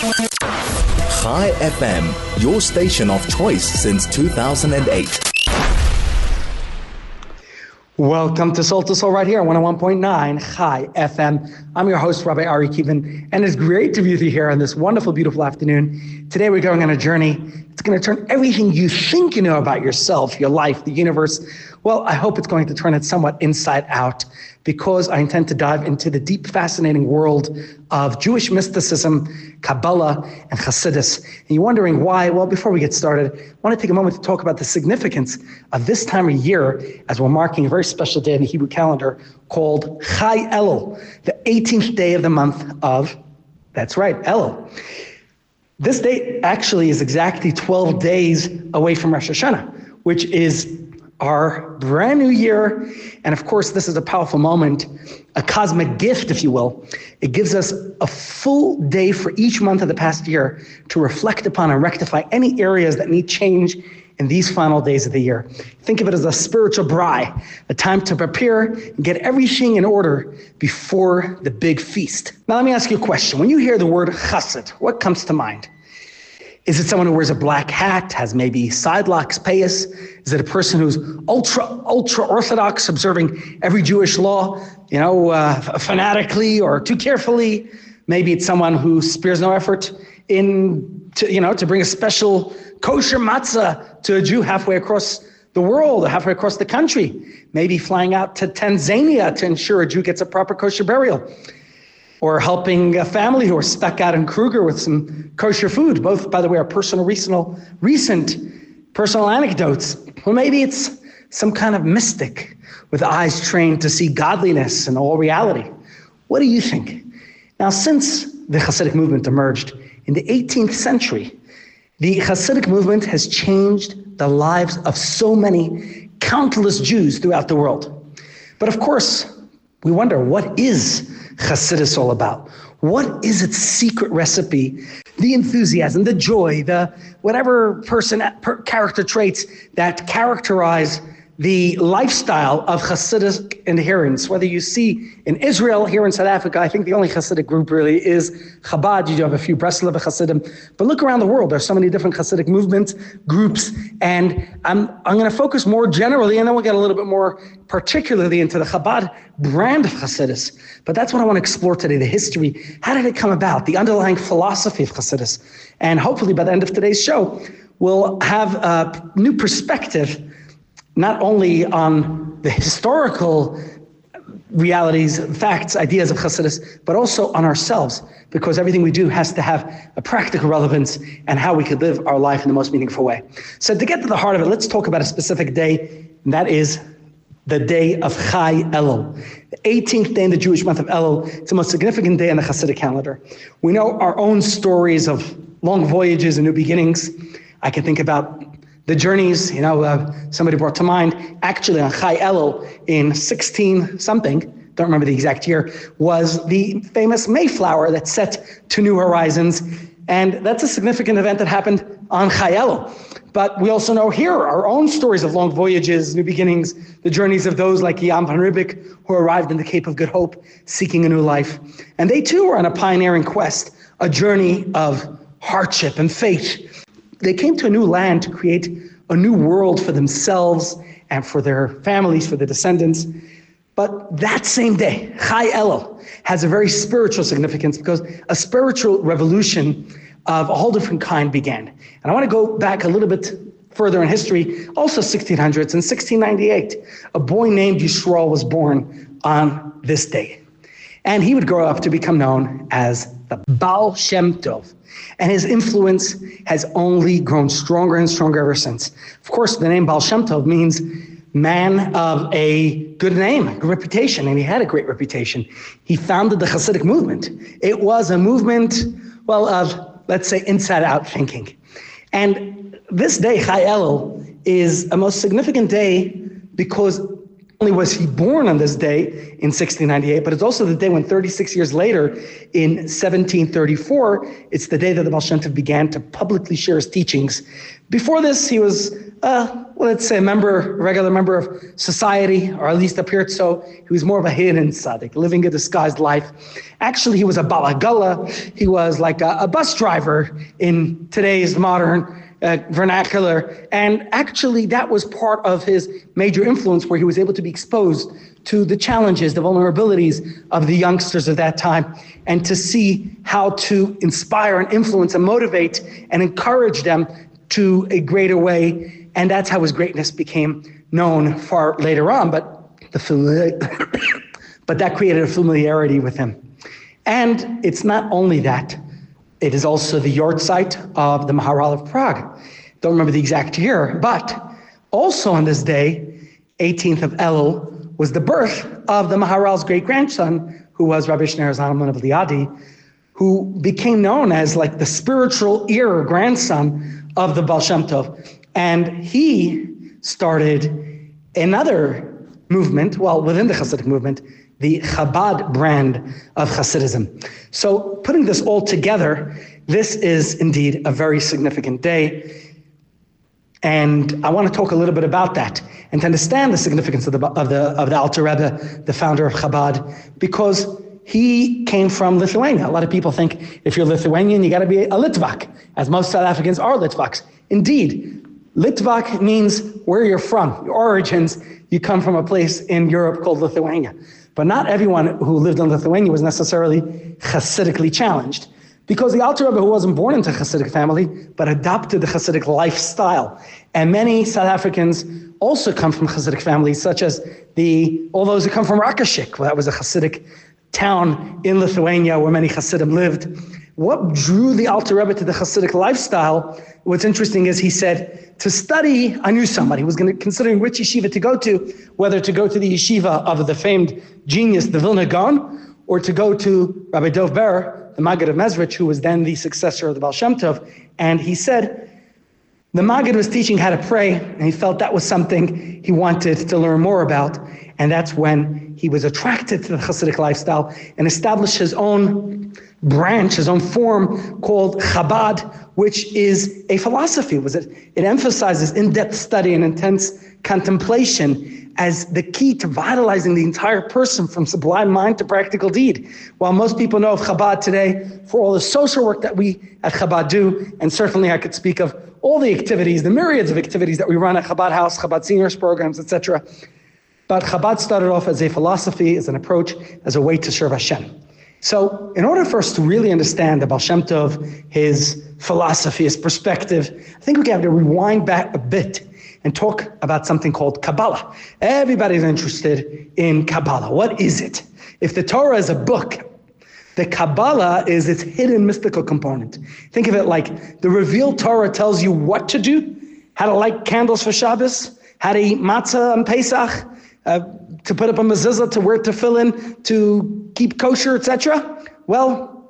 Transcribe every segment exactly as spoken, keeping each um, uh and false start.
Chai F M, your station of choice since two thousand eight. Welcome to Soul to Soul right here on one oh one point nine Chai F M. I'm your host, Rabbi Ari Kievin, and it's great to be with you here on this wonderful, beautiful afternoon. Today we're going on a journey. It's going to turn everything you think you know about yourself, your life, the universe. Well, I hope it's going to turn it somewhat inside out, because I intend to dive into the deep, fascinating world of Jewish mysticism, Kabbalah, and Hasidus. And you're wondering why? Well, before we get started, I want to take a moment to talk about the significance of this time of year as we're marking a very special day in the Hebrew calendar called Chai Elul, the eighteenth day of the month of, that's right, Elul. This date actually is exactly twelve days away from Rosh Hashanah, which is our brand new year. And of course, this is a powerful moment, a cosmic gift, if you will. It gives us a full day for each month of the past year to reflect upon and rectify any areas that need change in these final days of the year. Think of it as a spiritual braai, a time to prepare and get everything in order before the big feast. Now, let me ask you a question. When you hear the word chassid, what comes to mind? Is it someone who wears a black hat, has maybe side locks, payas? Is it a person who's ultra, ultra orthodox, observing every Jewish law, you know, uh, fanatically or too carefully? Maybe it's someone who spares no effort in, to, you know, to bring a special kosher matzah to a Jew halfway across the world, or halfway across the country. Maybe flying out to Tanzania to ensure a Jew gets a proper kosher burial. Or helping a family who are stuck out in Kruger with some kosher food. Both, by the way, are personal, recent, recent personal anecdotes. Or maybe it's some kind of mystic with eyes trained to see godliness and all reality. What do you think? Now, since the Hasidic movement emerged in the eighteenth century, the Hasidic movement has changed the lives of so many countless Jews throughout the world. But of course, we wonder, what is Hasidus all about? What is its secret recipe? The enthusiasm, the joy, the whatever person, per, character traits that characterize the lifestyle of Hasidic adherents. Whether you see in Israel, here in South Africa, I think the only Hasidic group really is Chabad. You do have a few Breslov Hasidim, but look around the world. There's so many different Hasidic movements, groups, and I'm I'm going to focus more generally, and then we'll get a little bit more particularly into the Chabad brand of Hasidus. But that's what I want to explore today, the history. How did it come about? The underlying philosophy of Hasidus. And hopefully by the end of today's show, we'll have a new perspective, not only on the historical realities, facts, ideas of Hasidus, but also on ourselves, because everything we do has to have a practical relevance and how we could live our life in the most meaningful way. So to get to the heart of it, let's talk about a specific day, and that is the day of Chai Elul, the eighteenth day in the Jewish month of Elul. It's the most significant day in the Hasidic calendar. We know our own stories of long voyages and new beginnings. I can think about the journeys, you know, uh, somebody brought to mind, actually on Chai Elul in sixteen something, don't remember the exact year, was the famous Mayflower that set to new horizons. And that's a significant event that happened on Chai Elul. But we also know here our own stories of long voyages, new beginnings, the journeys of those like Yam van Riebeek, who arrived in the Cape of Good Hope, seeking a new life. And they too were on a pioneering quest, a journey of hardship and faith. They came to a new land to create a new world for themselves and for their families, for their descendants. But that same day, Chai Elul, has a very spiritual significance, because a spiritual revolution of a whole different kind began. And I want to go back a little bit further in history, also sixteen hundreds. In sixteen ninety-eight, a boy named Yisrael was born on this day. And he would grow up to become known as the Baal Shem Tov. And his influence has only grown stronger and stronger ever since. Of course, the name Baal Shem Tov means man of a good name, good reputation, and he had a great reputation. He founded the Hasidic movement. It was a movement, well, of, let's say, inside-out thinking. And this day, Chai Elul, is a most significant day because only was he born on this day in sixteen ninety-eight, but it's also the day when thirty-six years later, in seventeen thirty-four, it's the day that the Baal Shem Tov began to publicly share his teachings. Before this, he was, uh, well, let's say, a member, a regular member of society, or at least appeared so. He was more of a hidden tzaddik, living a disguised life. Actually, he was a balagala. He was like a, a bus driver in today's modern Uh, vernacular, and actually that was part of his major influence, where he was able to be exposed to the challenges, the vulnerabilities of the youngsters of that time, and to see how to inspire and influence and motivate and encourage them to a greater way. And that's how his greatness became known far later on, but the familiar but that created a familiarity with him. And it's not only that, it is also the yahrzeit of the Maharal of Prague. Don't remember the exact year, but also on this day, eighteenth of Elul, was the birth of the Maharal's great-grandson, who was Rabbi Shneur Zalman of Liadi, who became known as like the spiritual ear grandson of the Baal Shem Tov. And he started another movement, well, within the Hasidic movement, the Chabad brand of Hasidism. So putting this all together, this is indeed a very significant day. And I want to talk a little bit about that and to understand the significance of the of the of the Alter Rebbe, the founder of Chabad, because he came from Lithuania. A lot of people think if you're Lithuanian, you got to be a Litvak, as most South Africans are Litvaks. Indeed, Litvak means where you're from, your origins. You come from a place in Europe called Lithuania. But not everyone who lived in Lithuania was necessarily Hasidically challenged, because the Alter Rebbe, who wasn't born into a Hasidic family, but adopted the Hasidic lifestyle. And many South Africans also come from Hasidic families, such as the all those who come from Rakashik. Well, that was a Hasidic town in Lithuania where many Hasidim lived. What drew the Alter Rebbe to the Hasidic lifestyle? What's interesting is he said, to study, I knew somebody who was going to considering which yeshiva to go to, whether to go to the yeshiva of the famed genius, the Vilna Gaon, or to go to Rabbi Dov Ber, the Maggid of Mezrich, who was then the successor of the Baal Shem Tov. And he said, the Maggid was teaching how to pray, and he felt that was something he wanted to learn more about. And that's when he was attracted to the Hasidic lifestyle and established his own branch, his own form called Chabad, which is a philosophy. Was it? It emphasizes in-depth study and intense contemplation as the key to vitalizing the entire person from sublime mind to practical deed. While most people know of Chabad today for all the social work that we at Chabad do, and certainly I could speak of all the activities, the myriads of activities that we run at Chabad House, Chabad Seniors programs, et cetera. But Chabad started off as a philosophy, as an approach, as a way to serve Hashem. So in order for us to really understand the Baal Shem Tov, his philosophy, his perspective, I think we have to rewind back a bit and talk about something called Kabbalah. Everybody's interested in Kabbalah. What is it? If the Torah is a book, the Kabbalah is its hidden mystical component. Think of it like the revealed Torah tells you what to do, how to light candles for Shabbos, how to eat matzah on Pesach, uh, to put up a mezuzah, to wear tefillin, to keep kosher, et cetera. Well,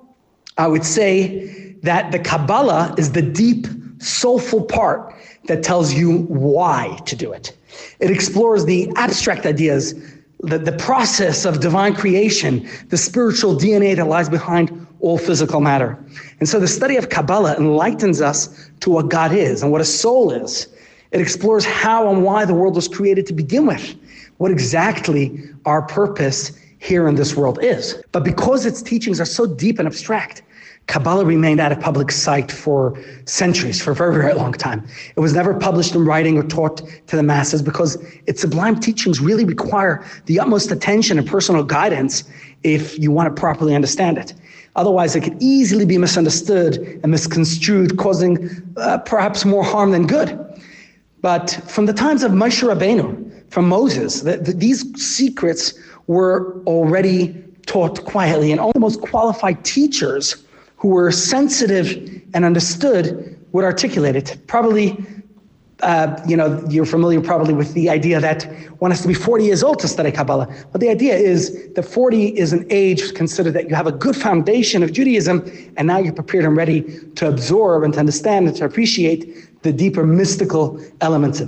I would say that the Kabbalah is the deep, soulful part that tells you why to do it. It explores the abstract ideas, the, the process of divine creation, the spiritual D N A that lies behind all physical matter. And so the study of Kabbalah enlightens us to what God is and what a soul is. It explores how and why the world was created to begin with, what exactly our purpose here in this world is. But because its teachings are so deep and abstract, Kabbalah remained out of public sight for centuries, for a very, very long time. It was never published in writing or taught to the masses because its sublime teachings really require the utmost attention and personal guidance if you want to properly understand it. Otherwise, it could easily be misunderstood and misconstrued, causing uh, perhaps more harm than good. But from the times of Moshe Rabbeinu, from Moses, the, the, these secrets were already taught quietly, and only the most qualified teachers who were sensitive and understood would articulate it. Probably, uh, you know, you're familiar probably with the idea that one has to be forty years old to study Kabbalah. But the idea is that forty is an age considered that you have a good foundation of Judaism, and now you're prepared and ready to absorb and to understand and to appreciate the deeper mystical elements of it.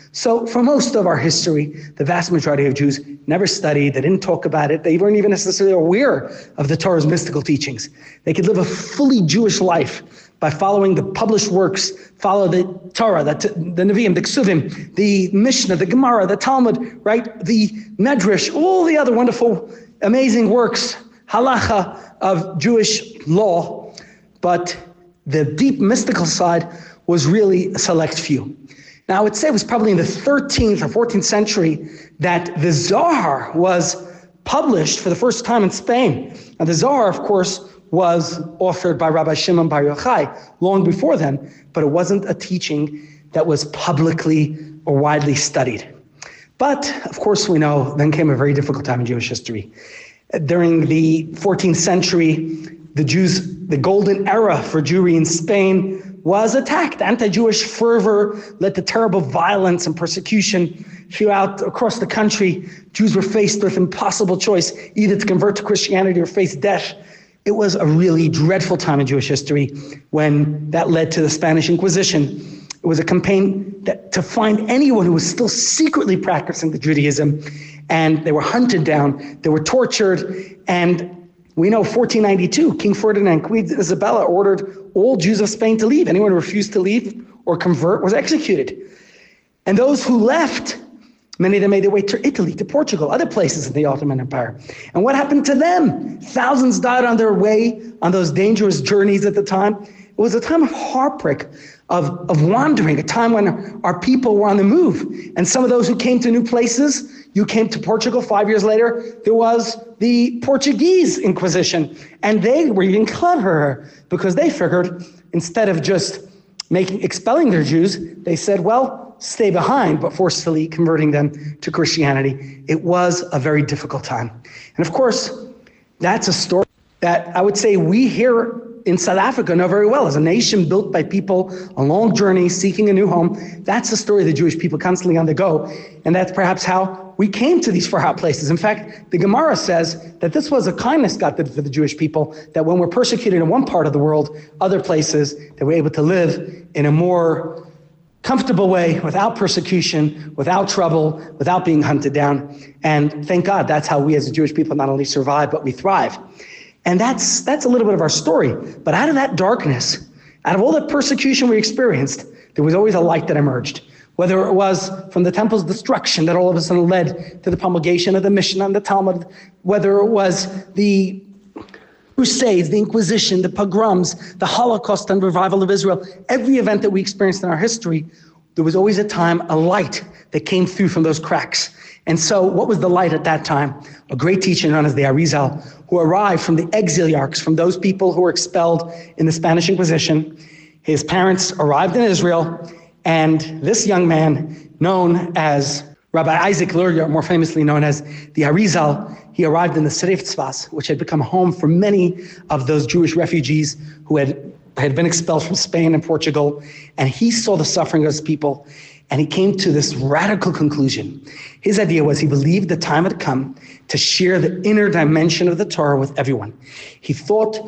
So for most of our history, the vast majority of Jews never studied, they didn't talk about it, they weren't even necessarily aware of the Torah's mystical teachings. They could live a fully Jewish life by following the published works, follow the Torah, the, the Nevi'im, the Ksuvim, the Mishnah, the Gemara, the Talmud, right? The Medrash, all the other wonderful, amazing works, halacha of Jewish law. But the deep mystical side was really a select few. Now, I would say it was probably in the thirteenth or fourteenth century that the Zohar was published for the first time in Spain. Now, the Zohar, of course, was authored by Rabbi Shimon Bar Yochai long before then, but it wasn't a teaching that was publicly or widely studied. But, of course, we know then came a very difficult time in Jewish history. During the fourteenth century, the Jews, the golden era for Jewry in Spain was attacked. Anti-Jewish fervor led to terrible violence and persecution throughout across the country. Jews were faced with impossible choice, either to convert to Christianity or face death. It was a really dreadful time in Jewish history when that led to the Spanish Inquisition. It was a campaign that, to find anyone who was still secretly practicing the Judaism, and they were hunted down, they were tortured, and we know fourteen ninety-two, King Ferdinand and Queen Isabella ordered all Jews of Spain to leave. Anyone who refused to leave or convert was executed. And those who left, many of them made their way to Italy, to Portugal, other places in the Ottoman Empire. And what happened to them? Thousands died on their way on those dangerous journeys at the time. It was a time of heartbreak, of, of wandering, a time when our people were on the move. And some of those who came to new places, you came to Portugal five years later, there was the Portuguese Inquisition. And they were even cleverer because they figured instead of just making expelling their Jews, they said, well, stay behind, but forcefully converting them to Christianity. It was a very difficult time. And of course, that's a story that I would say we here in South Africa know very well. As a nation built by people, a long journey, seeking a new home, that's the story of the Jewish people constantly on the go. And that's perhaps how we came to these far out places. In fact, the Gemara says that this was a kindness God did for the Jewish people, that when we're persecuted in one part of the world, other places, they were able to live in a more comfortable way, without persecution, without trouble, without being hunted down. And thank God, that's how we as a Jewish people not only survive, but we thrive. And that's that's a little bit of our story. But out of that darkness, out of all the persecution we experienced, there was always a light that emerged. Whether it was from the temple's destruction that all of a sudden led to the promulgation of the Mishnah and the Talmud, whether it was the Crusades, the Inquisition, the pogroms, the Holocaust and revival of Israel, every event that we experienced in our history, there was always a time, a light that came through from those cracks. And so what was the light at that time? A great teacher known as the Arizal, who arrived from the exiliarchs, from those people who were expelled in the Spanish Inquisition. His parents arrived in Israel, and this young man, known as Rabbi Isaac Luria, more famously known as the Arizal, he arrived in the city of Tzfas, which had become home for many of those Jewish refugees who had, had been expelled from Spain and Portugal. And he saw the suffering of his people, and he came to this radical conclusion. His idea was he believed the time had come to share the inner dimension of the Torah with everyone. He thought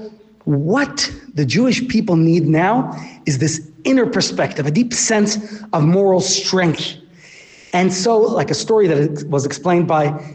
what the Jewish people need now is this inner perspective, a deep sense of moral strength. And so, like a story that was explained by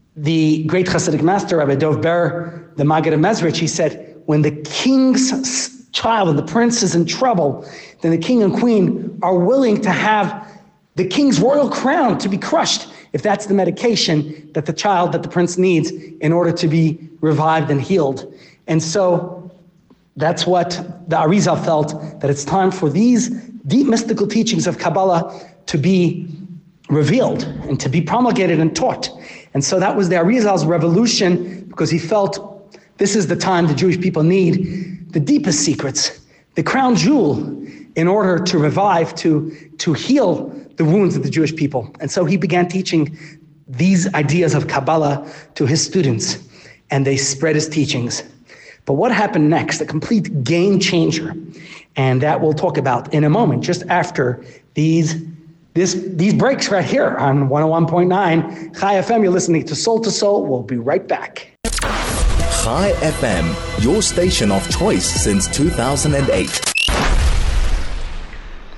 the great Hasidic master, Rabbi Dov Ber, the Maggid of Mezrich, he said, when the king's child and the prince is in trouble, then the king and queen are willing to have the king's royal crown to be crushed, if that's the medication that the child, that the prince needs in order to be revived and healed. And so that's what the Arizal felt, that it's time for these deep mystical teachings of Kabbalah to be revealed and to be promulgated and taught. And so that was the Arizal's revolution, because he felt this is the time the Jewish people need the deepest secrets, the crown jewel, in order to revive, to, to heal the wounds of the Jewish people. And so he began teaching these ideas of Kabbalah to his students, and they spread his teachings. But what happened next? A complete game changer. And that we'll talk about in a moment, just after these This, these breaks right here on one oh one point nine Chai F M. You're listening to Soul to Soul. We'll be right back. Chai F M, your station of choice since two thousand eight.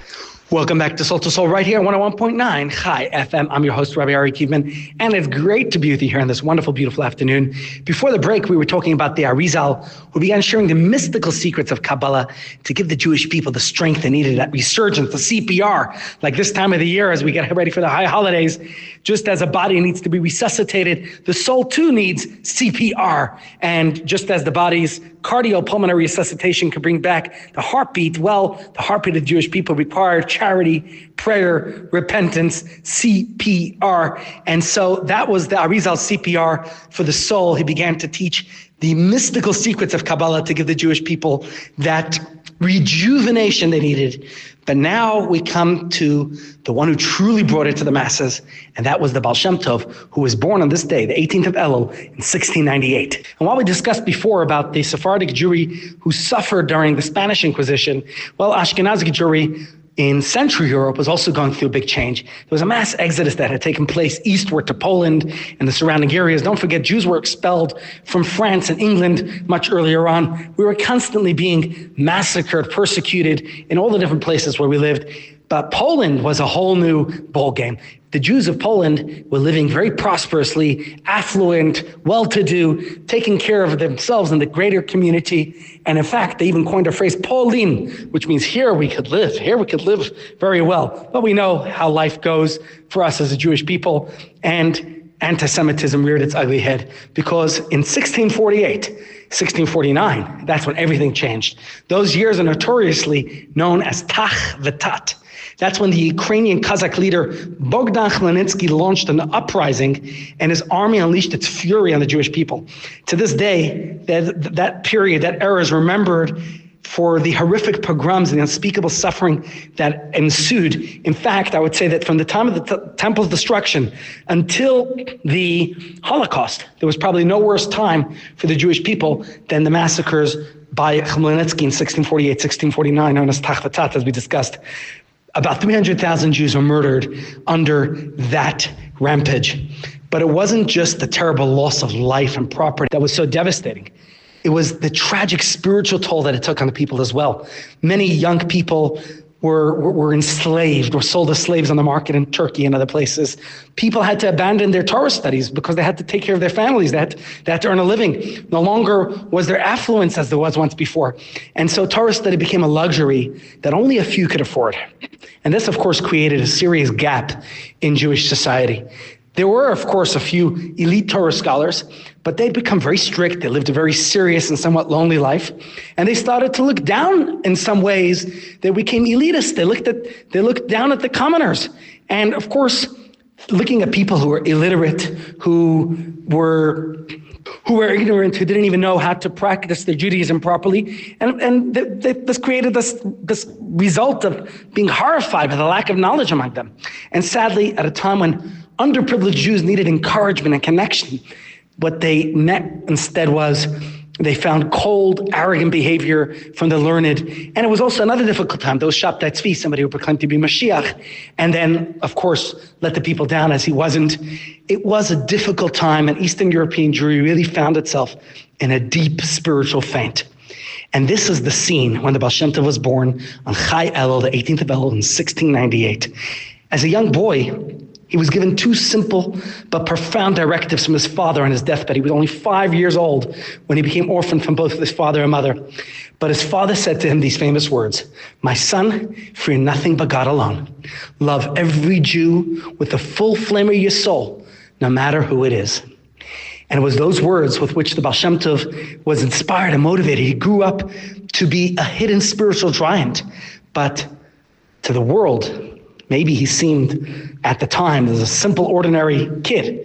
Welcome back to Soul to Soul right here on one oh one point nine Chai F M. I'm your host, Rabbi Ari Kievman, and it's great to be with you here on this wonderful, beautiful afternoon. Before the break, we were talking about the Arizal, who began sharing the mystical secrets of Kabbalah to give the Jewish people the strength they needed, that resurgence, the C P R, like this time of the year as we get ready for the high holidays. Just as a body needs to be resuscitated, the soul too needs C P R. And just as the body's cardiopulmonary resuscitation can bring back the heartbeat, well, the heartbeat of the Jewish people required charity, prayer, repentance, C P R. And so that was the Arizal's C P R for the soul. He began to teach the mystical secrets of Kabbalah to give the Jewish people that rejuvenation they needed. But now we come to the one who truly brought it to the masses, and that was the Baal Shem Tov, who was born on this day, the eighteenth of Elul, in sixteen ninety-eight. And while we discussed before about the Sephardic Jewry who suffered during the Spanish Inquisition, well, Ashkenazic Jewry in Central Europe was also going through a big change. There was a mass exodus that had taken place eastward to Poland and the surrounding areas. Don't forget, Jews were expelled from France and England much earlier on. We were constantly being massacred, persecuted in all the different places where we lived. But Poland was a whole new ballgame. The Jews of Poland were living very prosperously, affluent, well-to-do, taking care of themselves and the greater community. And in fact, they even coined a phrase, Polin, which means here we could live. Here we could live very well. But we know how life goes for us as a Jewish people. And anti-Semitism reared its ugly head because in sixteen forty-eight, sixteen forty-nine, that's when everything changed. Those years are notoriously known as Tach V'Tat. That's when the Ukrainian Kazakh leader Bogdan Khmelnytsky launched an uprising and his army unleashed its fury on the Jewish people. To this day, that, that period, that era is remembered for the horrific pogroms and the unspeakable suffering that ensued. In fact, I would say that from the time of the t- temple's destruction until the Holocaust, there was probably no worse time for the Jewish people than the massacres by Khmelnytsky in sixteen forty-eight, sixteen forty-nine, known as Tach V'Tat, as we discussed. About three hundred thousand Jews were murdered under that rampage. But it wasn't just the terrible loss of life and property that was so devastating. It was the tragic spiritual toll that it took on the people as well. Many young people were, were, were enslaved, were sold as slaves on the market in Turkey and other places. People had to abandon their Torah studies because they had to take care of their families. They had, to, they had to earn a living. No longer was there affluence as there was once before. And so Torah study became a luxury that only a few could afford. And this, of course, created a serious gap in Jewish society. There were, of course, a few elite Torah scholars, but they'd become very strict. They lived a very serious and somewhat lonely life. And they started to look down in some ways. They became elitist. They looked at, they looked down at the commoners. And of course, looking at people who were illiterate, who were who were ignorant, who didn't even know how to practice their Judaism properly. And, and they, they, this created this, this result of being horrified by the lack of knowledge among them. And sadly, at a time when underprivileged Jews needed encouragement and connection, what they met instead was they found cold, arrogant behavior from the learned. And it was also another difficult time. There was Shabtai Tzvi, somebody who proclaimed to be Mashiach, and then, of course, let the people down as he wasn't. It was a difficult time, and Eastern European Jewry really found itself in a deep spiritual faint. And this is the scene when the Baal Shem Tov was born on Chai Elul, the eighteenth of Elul, in sixteen ninety-eight. As a young boy, he was given two simple but profound directives from his father on his deathbed. He was only five years old when he became orphaned from both his father and mother. But his father said to him these famous words, "My son, fear nothing but God alone. Love every Jew with the full flame of your soul, no matter who it is." And it was those words with which the Baal Shem Tov was inspired and motivated. He grew up to be a hidden spiritual giant, but to the world, maybe he seemed at the time as a simple, ordinary kid.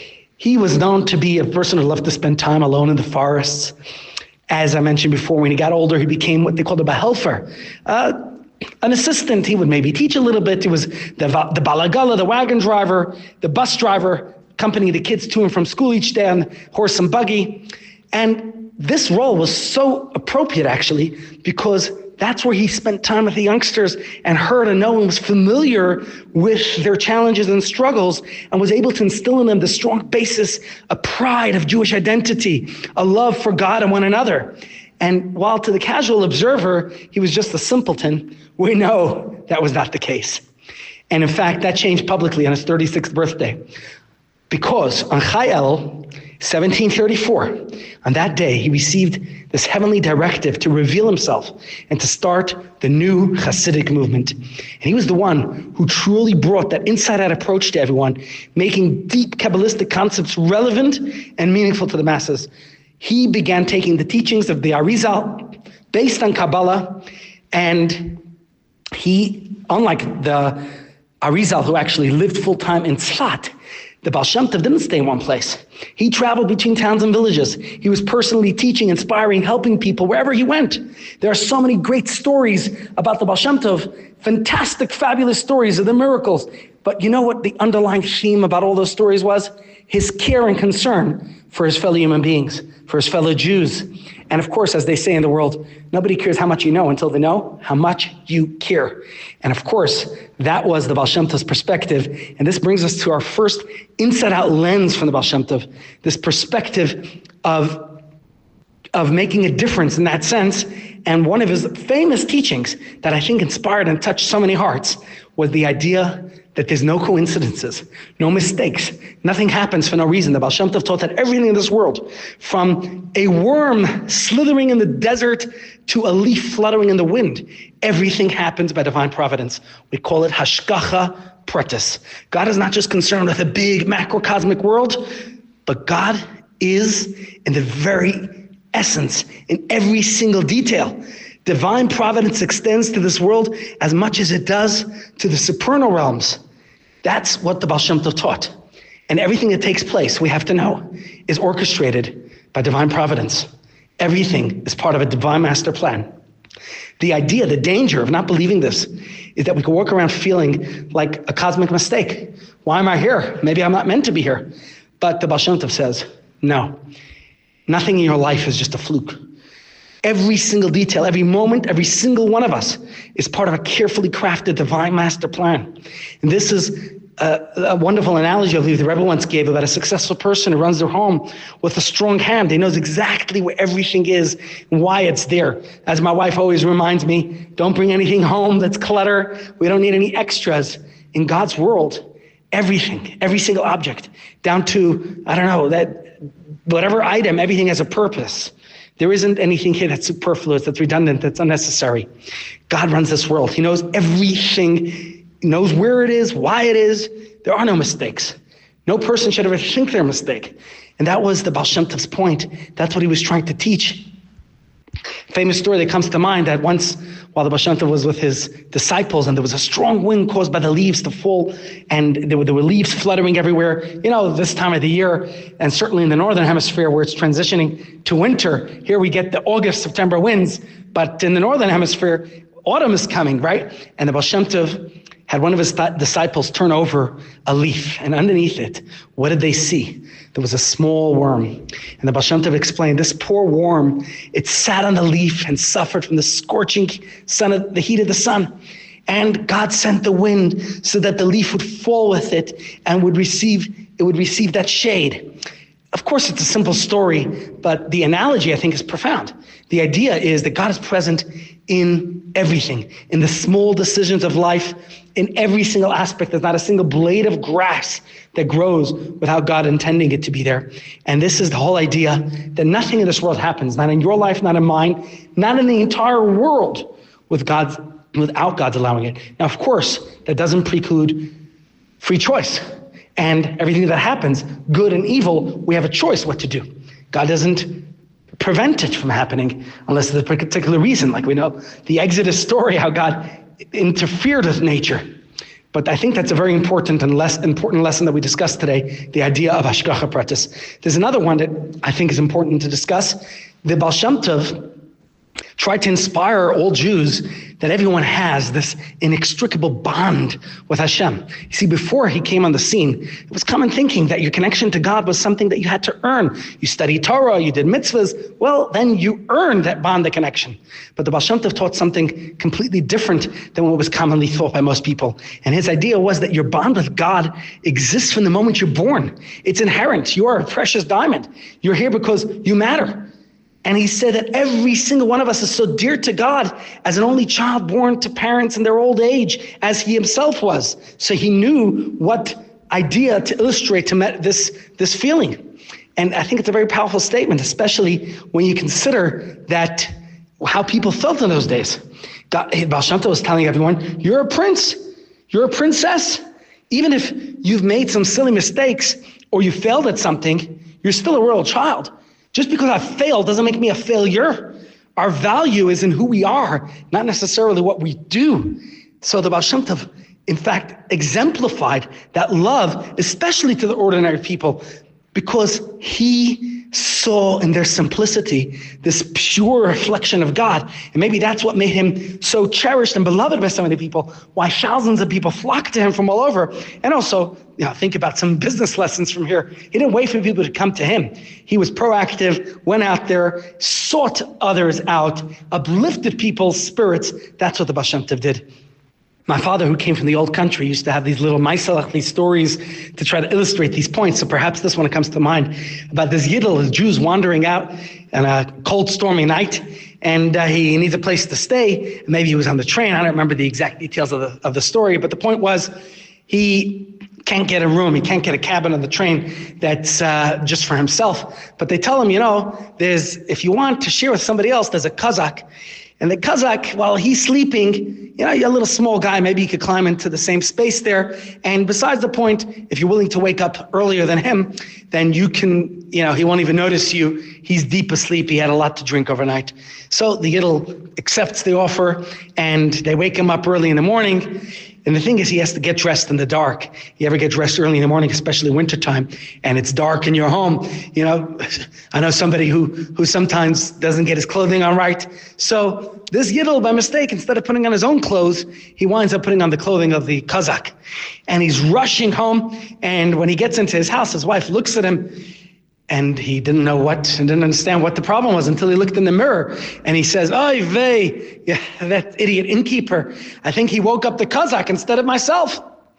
He was known to be a person who loved to spend time alone in the forests. As I mentioned before, when he got older, he became what they called a behelfer, uh, an assistant. He would maybe teach a little bit. He was the, the balagala, the wagon driver, the bus driver, accompanying the kids to and from school each day on horse and buggy. And this role was so appropriate, actually, because that's where he spent time with the youngsters and heard and know and was familiar with their challenges and struggles and was able to instill in them the strong basis, a pride of Jewish identity, a love for God and one another. And while to the casual observer, he was just a simpleton, we know that was not the case. And in fact, that changed publicly on his thirty-sixth birthday. Because on Chai El, seventeen thirty-four, on that day, he received this heavenly directive to reveal himself and to start the new Hasidic movement. And he was the one who truly brought that inside-out approach to everyone, making deep Kabbalistic concepts relevant and meaningful to the masses. He began taking the teachings of the Arizal based on Kabbalah, and he, unlike the Arizal who actually lived full-time in Tzfat, the Baal Shem Tov didn't stay in one place. He traveled between towns and villages. He was personally teaching, inspiring, helping people wherever he went. There are so many great stories about the Baal Shem Tov, fantastic, fabulous stories of the miracles. But you know what the underlying theme about all those stories was? His care and concern for his fellow human beings, for his fellow Jews. And of course, as they say in the world, nobody cares how much you know until they know how much you care. And of course, that was the Baal Shem Tov's perspective. And this brings us to our first inside-out lens from the Baal Shem Tov, this perspective of, of making a difference in that sense. And one of his famous teachings that I think inspired and touched so many hearts was the idea that there's no coincidences, no mistakes. Nothing happens for no reason. The Baal Shem Tov taught that everything in this world, from a worm slithering in the desert to a leaf fluttering in the wind, everything happens by divine providence. We call it hashgacha pratis. God is not just concerned with a big macrocosmic world, but God is in the very essence, in every single detail. Divine providence extends to this world as much as it does to the supernal realms. That's what the Baal Shem Tov taught. And everything that takes place, we have to know, is orchestrated by divine providence. Everything is part of a divine master plan. The idea, the danger of not believing this is that we can walk around feeling like a cosmic mistake. Why am I here? Maybe I'm not meant to be here. But the Baal Shem Tov says, no, nothing in your life is just a fluke. Every single detail, every moment, every single one of us is part of a carefully crafted divine master plan. And this is a, a wonderful analogy I believe the Rebbe once gave about a successful person who runs their home with a strong hand. He knows exactly where everything is and why it's there. As my wife always reminds me, don't bring anything home that's clutter. We don't need any extras. In God's world, everything, every single object, down to, I don't know, that whatever item, everything has a purpose. There isn't anything here that's superfluous, that's redundant, that's unnecessary. God runs this world. He knows everything. He knows where it is, why it is. There are no mistakes. No person should ever think they're a mistake. And that was the Baal Shem Tov's point. That's what he was trying to teach. Famous story that comes to mind that once while the Baal Shem Tov was with his disciples and there was a strong wind caused by the leaves to fall and there were, there were leaves fluttering everywhere, you know, this time of the year, and certainly in the northern hemisphere where it's transitioning to winter, here we get the August, September winds, but in the northern hemisphere, autumn is coming, right? And the Baal Shem Tov had one of his th- disciples turn over a leaf, and underneath it, what did they see? There was a small worm. And the Baal Shem Tov explained, this poor worm, it sat on the leaf and suffered from the scorching sun, of, the heat of the sun. And God sent the wind so that the leaf would fall with it and would receive, it would receive that shade. Of course, it's a simple story, but the analogy, I think, is profound. The idea is that God is present in everything, in the small decisions of life, in every single aspect. There's not a single blade of grass that grows without God intending it to be there. And this is the whole idea that nothing in this world happens, not in your life, not in mine, not in the entire world, with God's, without God's allowing it. Now, of course, that doesn't preclude free choice. And everything that happens, good and evil, we have a choice what to do. God doesn't prevent it from happening unless there's a particular reason. Like we know the Exodus story, how God interfered with nature. But I think that's a very important and less important lesson that we discussed today, the idea of hashgacha pratis. There's another one that I think is important to discuss. The Baal Shem Tov tried to inspire all Jews that everyone has this inextricable bond with Hashem. You see, before he came on the scene, it was common thinking that your connection to God was something that you had to earn. You studied Torah, you did mitzvahs, well, then you earned that bond, the connection. But the Baal Shem Tov taught something completely different than what was commonly thought by most people. And his idea was that your bond with God exists from the moment you're born. It's inherent. You are a precious diamond. You're here because you matter. And he said that every single one of us is so dear to God as an only child born to parents in their old age, as he himself was. So he knew what idea to illustrate to met this, this feeling. And I think it's a very powerful statement, especially when you consider that how people felt in those days. God, Baal Shem Tov was telling everyone, you're a prince, you're a princess. Even if you've made some silly mistakes or you failed at something, you're still a royal child. Just because I failed doesn't make me a failure. Our value is in who we are, not necessarily what we do. So the Baal Shem Tov, in fact, exemplified that love, especially to the ordinary people, because he saw in their simplicity this pure reflection of God. And maybe that's what made him so cherished and beloved by so many people, why thousands of people flocked to him from all over. And also, you know, think about some business lessons from here. He didn't wait for people to come to him. He was proactive, went out there, sought others out, uplifted people's spirits. That's what the Baal Shem Tov did. My father, who came from the old country, used to have these little maisalach, these stories to try to illustrate these points. So perhaps this one comes to mind about this Yidel, the Jews wandering out on a cold, stormy night, and uh, he needs a place to stay. Maybe he was on the train. I don't remember the exact details of the of the story, but the point was he can't get a room. He can't get a cabin on the train that's uh, just for himself. But they tell him, you know, there's if you want to share with somebody else, there's a Kazakh. And the Kazakh, while he's sleeping, you know, you're a little small guy, maybe you could climb into the same space there. And besides the point, if you're willing to wake up earlier than him, then you can, you know, he won't even notice you. He's deep asleep. He had a lot to drink overnight. So the Yidel accepts the offer, and they wake him up early in the morning. And the thing is, he has to get dressed in the dark. You ever get dressed early in the morning, especially wintertime, and it's dark in your home? You know, I know somebody who who sometimes doesn't get his clothing on right. So this Yidel, by mistake, instead of putting on his own clothes, he winds up putting on the clothing of the Kazakh. And he's rushing home. And when he gets into his house, his wife looks at him, and he didn't know what, and didn't understand what the problem was until he looked in the mirror. And he says, oy vey, yeah, that idiot innkeeper. I think he woke up the Kazakh instead of myself.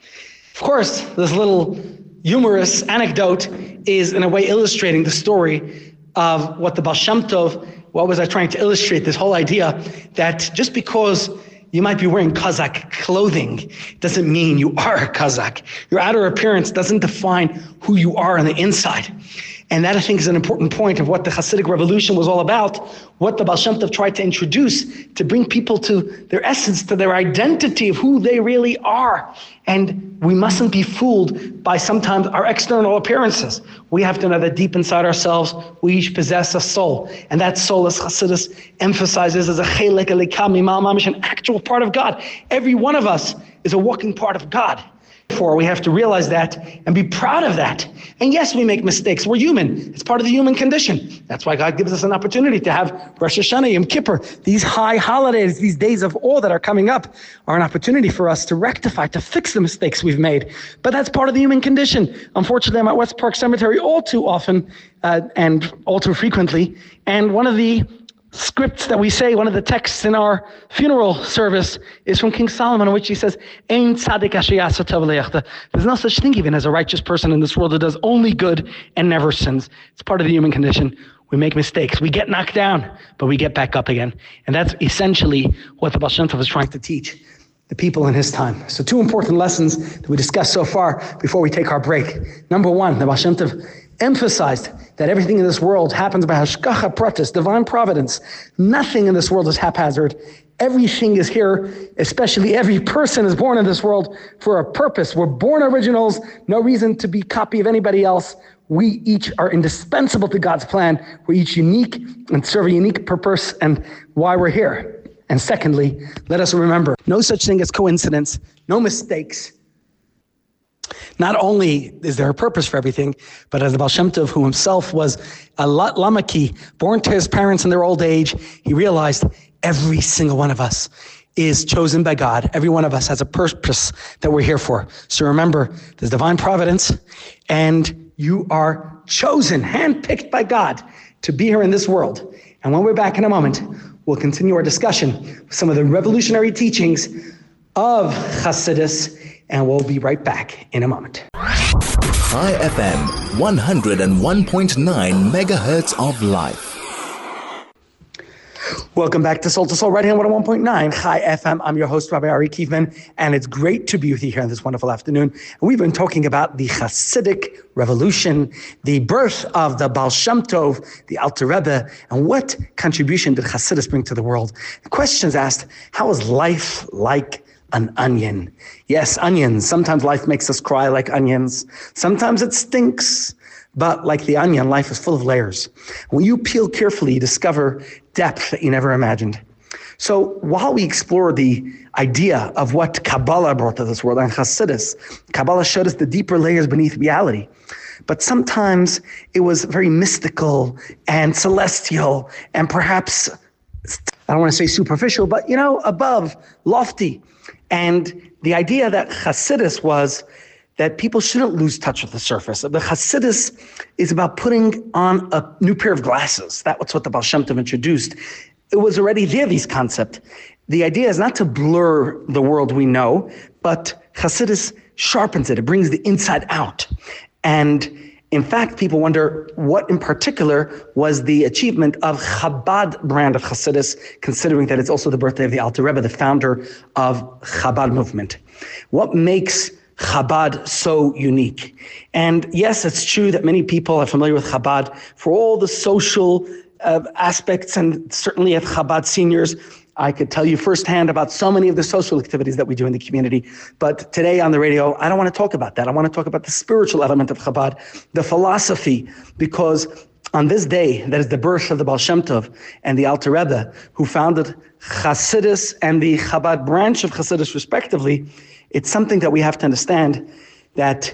Of course, this little humorous anecdote is in a way illustrating the story of what the Baal Shem Tov, what was I trying to illustrate? This whole idea that just because you might be wearing Kazakh clothing doesn't mean you are a Kazakh. Your outer appearance doesn't define who you are on the inside. And that, I think, is an important point of what the Hasidic revolution was all about, what the Baal Shem Tov tried to introduce to bring people to their essence, to their identity of who they really are. And we mustn't be fooled by sometimes our external appearances. We have to know that deep inside ourselves, we each possess a soul. And that soul, as Hasidus emphasizes, is a chelek elikam mimal mamish, an actual part of God. Every one of us is a walking part of God. Therefore, we have to realize that and be proud of that. And yes, we make mistakes. We're human. It's part of the human condition. That's why God gives us an opportunity to have Rosh Hashanah, Yom Kippur. These high holidays, these days of awe that are coming up are an opportunity for us to rectify, to fix the mistakes we've made. But that's part of the human condition. Unfortunately, I'm at West Park Cemetery all too often uh, and all too frequently. And one of the scripts that we say, one of the texts in our funeral service is from King Solomon, in which he says, Ein tzaddik asher ya'aseh tov v'lo yachta. There's no such thing even as a righteous person in this world who does only good and never sins. It's part of the human condition. We make mistakes. We get knocked down, but we get back up again. And that's essentially what the Baal Shem Tov was trying to teach the people in his time. So two important lessons that we discussed so far before we take our break. Number one, the Baal Shem Tov emphasized that everything in this world happens by hashgacha pratis, divine providence. Nothing in this world is haphazard. Everything is here, especially every person is born in this world for a purpose. We're born originals, no reason to be copy of anybody else. We each are indispensable to God's plan. We're each unique and serve a unique purpose and why we're here. And secondly, let us remember, no such thing as coincidence, no mistakes. Not only is there a purpose for everything, but as the Baal Shem Tov, who himself was a lamaki, born to his parents in their old age, he realized every single one of us is chosen by God. Every one of us has a purpose that we're here for. So remember, there's divine providence, and you are chosen, handpicked by God to be here in this world. And when we're back in a moment, we'll continue our discussion with some of the revolutionary teachings of Hasidus, and we'll be right back in a moment. Chai F M, one oh one point nine megahertz of life. Welcome back to Soul to Soul right here on one oh one point nine Chai F M. I'm your host, Rabbi Ari Kievman, and it's great to be with you here on this wonderful afternoon. And we've been talking about the Hasidic revolution, the birth of the Baal Shem Tov, the Alter Rebbe, and what contribution did Hasidus bring to the world? The question's asked, how is life like an onion? Yes, onions. Sometimes life makes us cry like onions. Sometimes it stinks. But like the onion, life is full of layers. When you peel carefully, you discover depth that you never imagined. So while we explore the idea of what Kabbalah brought to this world and Hasidus, Kabbalah showed us the deeper layers beneath reality. But sometimes it was very mystical and celestial and perhaps, I don't want to say superficial, but you know, above, lofty. And the idea that Hasidus was that people shouldn't lose touch with the surface. The Hasidus is about putting on a new pair of glasses. That's what the Baal Shem Tov introduced. It was already there, these concepts. The idea is not to blur the world we know, but Hasidus sharpens it. It brings the inside out. And in fact, people wonder what in particular was the achievement of Chabad brand of Hasidus, considering that it's also the birthday of the Alter Rebbe, the founder of Chabad movement. What makes Chabad so unique? And yes, it's true that many people are familiar with Chabad for all the social uh, aspects, and certainly at Chabad Seniors, I could tell you firsthand about so many of the social activities that we do in the community. But today on the radio, I don't want to talk about that. I want to talk about the spiritual element of Chabad, the philosophy, because on this day, that is the birth of the Baal Shem Tov and the Alter Rebbe, who founded Hasidus and the Chabad branch of Hasidus respectively, it's something that we have to understand, that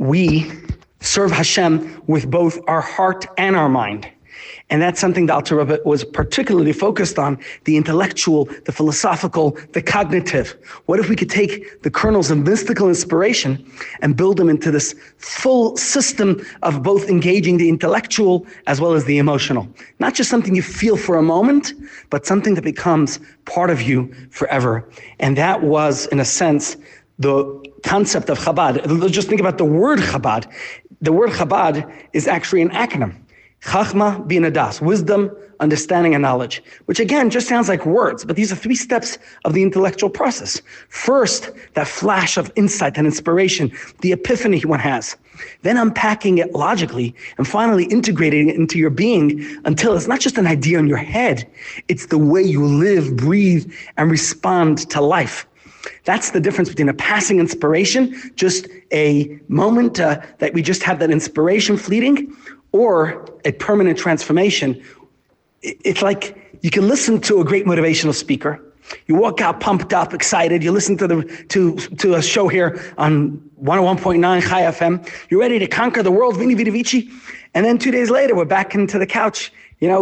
we serve Hashem with both our heart and our mind. And that's something that Alter Rebbe was particularly focused on, the intellectual, the philosophical, the cognitive. What if we could take the kernels of mystical inspiration and build them into this full system of both engaging the intellectual as well as the emotional? Not just something you feel for a moment, but something that becomes part of you forever. And that was, in a sense, the concept of Chabad. Just think about the word Chabad. The word Chabad is actually an acronym. Chachma Bina Das, wisdom, understanding, and knowledge, which again just sounds like words, but these are three steps of the intellectual process. First, that flash of insight and inspiration, the epiphany one has. Then unpacking it logically, and finally integrating it into your being until it's not just an idea in your head, it's the way you live, breathe, and respond to life. That's the difference between a passing inspiration, just a moment uh, that we just have that inspiration fleeting, or a permanent transformation. It's like you can listen to a great motivational speaker. You walk out pumped up, excited. You listen to the to to a show here on one oh one point nine Chai F M. You're ready to conquer the world, Vini Vidi Vici. And then two days later, we're back into the couch, you know,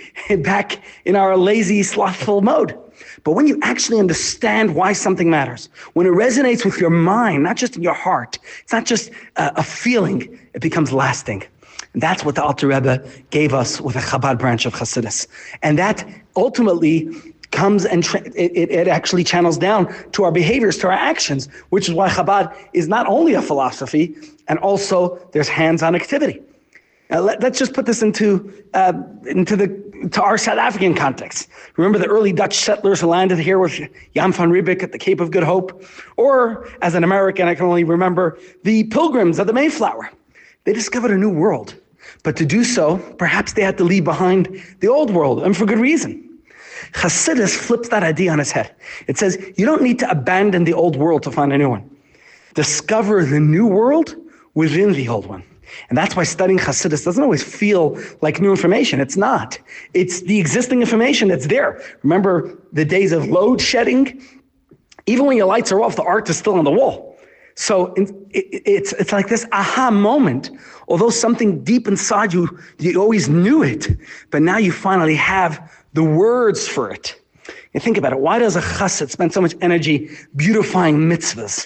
back in our lazy, slothful mode. But when you actually understand why something matters, when it resonates with your mind, not just in your heart, it's not just a, a feeling, it becomes lasting. And that's what the Alter Rebbe gave us with a Chabad branch of Hasidus. And that ultimately comes and tra- it, it actually channels down to our behaviors, to our actions, which is why Chabad is not only a philosophy, and also there's hands-on activity. Now let, let's just put this into uh, into the to our South African context. Remember the early Dutch settlers who landed here with Jan van Riebeeck at the Cape of Good Hope? Or as an American, I can only remember the Pilgrims of the Mayflower. They discovered a new world. But to do so, perhaps they had to leave behind the old world, and for good reason. Hasidus flips that idea on its head. It says, you don't need to abandon the old world to find a new one. Discover the new world within the old one. And that's why studying Hasidus doesn't always feel like new information. It's not. It's the existing information that's there. Remember the days of load shedding? Even when your lights are off, the art is still on the wall. So it's it's like this aha moment. Although something deep inside you, you always knew it, but now you finally have the words for it. You think about it. Why does a chassid spend so much energy beautifying mitzvahs?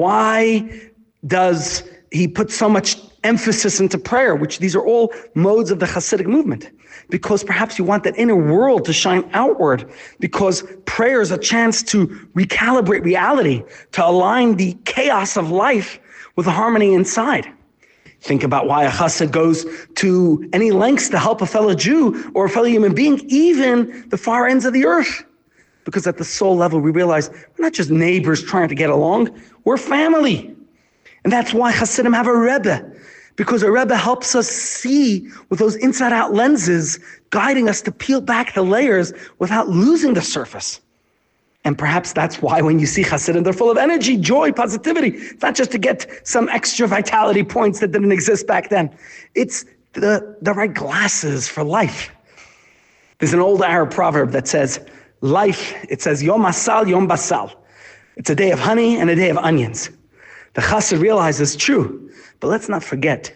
Why does he put so much emphasis into prayer, which these are all modes of the Hasidic movement? Because perhaps you want that inner world to shine outward, because prayer is a chance to recalibrate reality, to align the chaos of life with the harmony inside. Think about why a chassid goes to any lengths to help a fellow Jew or a fellow human being, even the far ends of the earth. Because at the soul level, we realize we're not just neighbors trying to get along, we're family. And that's why Hasidim have a Rebbe, because a Rebbe helps us see with those inside-out lenses, guiding us to peel back the layers without losing the surface. And perhaps that's why when you see Hasidim, they're full of energy, joy, positivity. It's not just to get some extra vitality points that didn't exist back then. It's the, the right glasses for life. There's an old Arab proverb that says, life, it says, Yom Asal, Yom Basal. It's a day of honey and a day of onions. The Chassid realizes it's true, but let's not forget,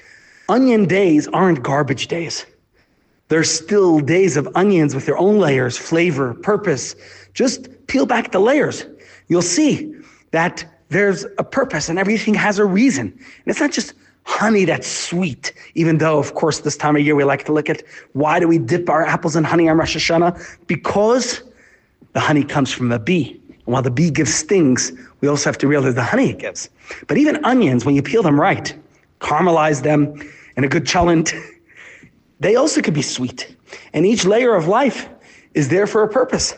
onion days aren't garbage days. They're still days of onions with their own layers, flavor, purpose. Just peel back the layers. You'll see that there's a purpose and everything has a reason. And it's not just honey that's sweet, even though, of course, this time of year we like to look at why do we dip our apples in honey on Rosh Hashanah? Because the honey comes from a bee. And while the bee gives stings, we also have to realize the honey it gives. But even onions, when you peel them right, caramelize them in a good cholent, they also could be sweet. And each layer of life is there for a purpose.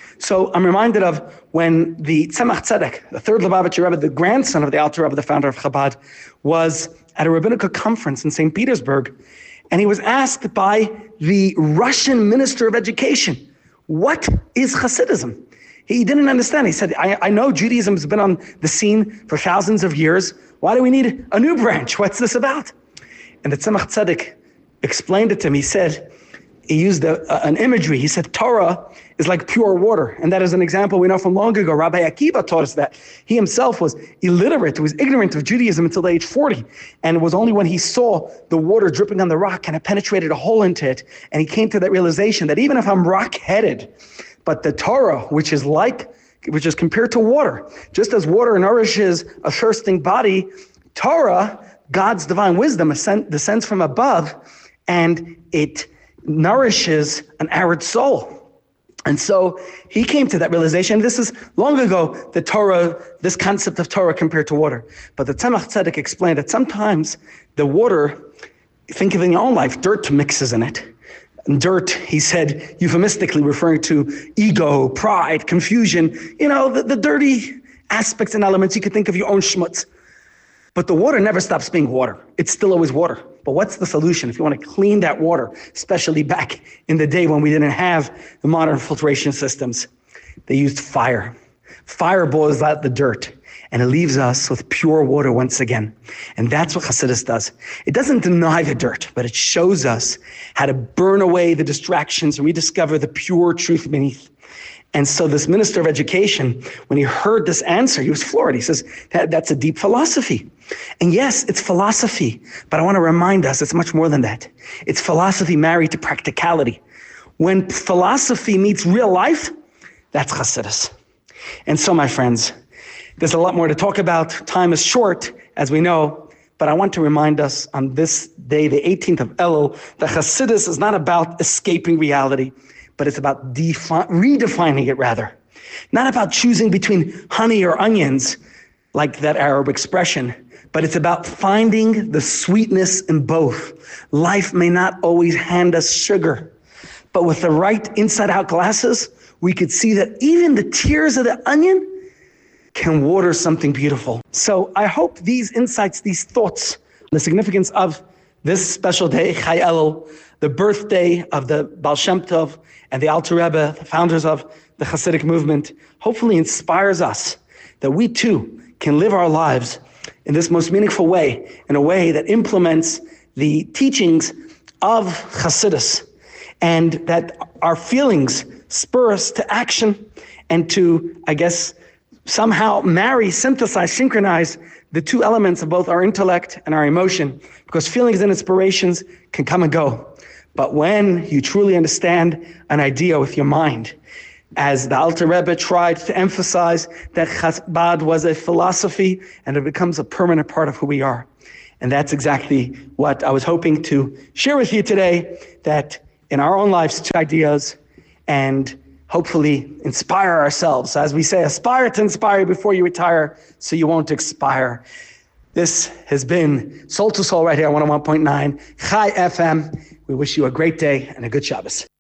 So I'm reminded of when the Tzemach Tzedek, the third Lubavitcher Rebbe, the grandson of the Alter Rebbe, the founder of Chabad, was at a rabbinical conference in Saint Petersburg, and he was asked by the Russian Minister of Education, what is Hasidism? He didn't understand. He said, I, I know Judaism has been on the scene for thousands of years. Why do we need a new branch? What's this about? And the Tzemach Tzedek explained it to him. He said, he used a, a, an imagery. He said, Torah is like pure water. And that is an example we know from long ago. Rabbi Akiva taught us that. He himself was illiterate, was ignorant of Judaism until the age forty. And it was only when he saw the water dripping on the rock and it penetrated a hole into it, and he came to that realization that even if I'm rock-headed, but the Torah, which is like, which is compared to water, just as water nourishes a thirsting body, Torah, God's divine wisdom, descends from above, and it nourishes an arid soul. And so he came to that realization. This is long ago, the Torah, this concept of Torah compared to water. But the Tzemach Tzedek explained that sometimes the water, think of it in your own life, dirt mixes in it. And dirt, he said, euphemistically referring to ego, pride, confusion, you know, the, the dirty aspects and elements. You could think of your own schmutz. But the water never stops being water. It's still always water. But what's the solution? If you want to clean that water, especially back in the day when we didn't have the modern filtration systems, they used fire. Fire boils out the dirt, and it leaves us with pure water once again. And that's what Hasidus does. It doesn't deny the dirt, but it shows us how to burn away the distractions and rediscover the pure truth beneath. And so this minister of education, when he heard this answer, he was floored. He says, that, that's a deep philosophy. And yes, it's philosophy, but I want to remind us it's much more than that. It's philosophy married to practicality. When philosophy meets real life, that's Hasidus. And so, my friends, there's a lot more to talk about. Time is short, as we know, but I want to remind us on this day, the eighteenth of Elul, that Hasidus is not about escaping reality, but it's about defi- redefining it rather. Not about choosing between honey or onions, like that Arab expression, but it's about finding the sweetness in both. Life may not always hand us sugar, but with the right inside-out glasses, we could see that even the tears of the onion can water something beautiful. So I hope these insights, these thoughts, the significance of this special day, Chai Elul, the birthday of the Baal Shem Tov and the Alter Rebbe, the founders of the Hasidic movement, hopefully inspires us that we too can live our lives in this most meaningful way, in a way that implements the teachings of Hasidus, and that our feelings spur us to action and to, I guess, somehow marry, synthesize, synchronize the two elements of both our intellect and our emotion, because feelings and inspirations can come and go. But when you truly understand an idea with your mind, as the Alter Rebbe tried to emphasize that Chabad was a philosophy, and it becomes a permanent part of who we are. And that's exactly what I was hoping to share with you today, that in our own lives, two ideas, and hopefully inspire ourselves. As we say, aspire to inspire before you retire, so you won't expire. This has been Soul to Soul right here on one oh one point nine Chai F M. We wish you a great day and a good Shabbos.